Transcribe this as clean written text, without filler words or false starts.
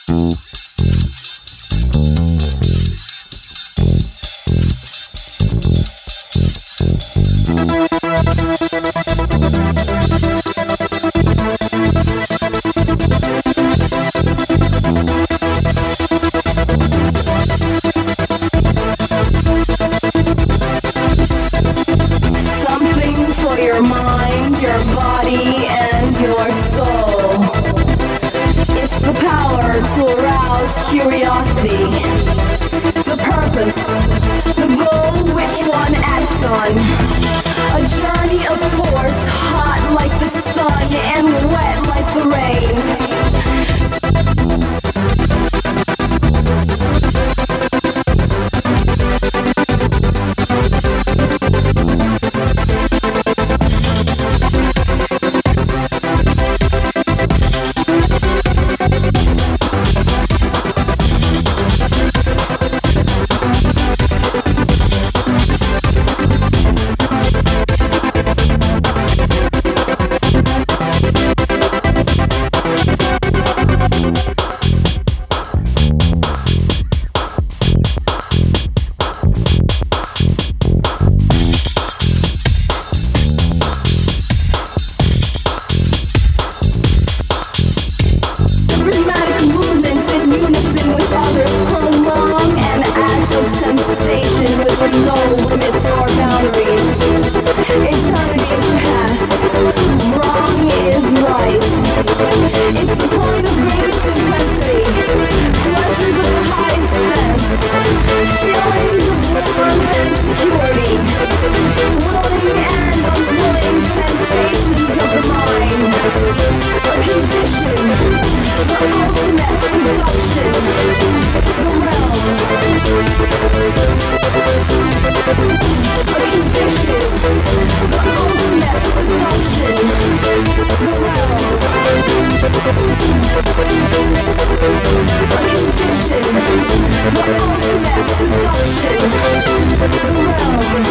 Your mind, your body, and your soul. It's the power to arouse curiosity, the purpose, the goal which one acts on. A journey of force, hot like the sun and wet like the rain. Sensation with no limits or boundaries. Eternity is past. Wrong is right. It's the point of greatest intensity. Pleasures of the highest sense. Feelings of warmth and security. Willing and unwilling sensations of the mind. A condition. The ultimate seduction. The realm. A condition, the ultimate seduction, the realm. A condition, the ultimate seduction, the realm.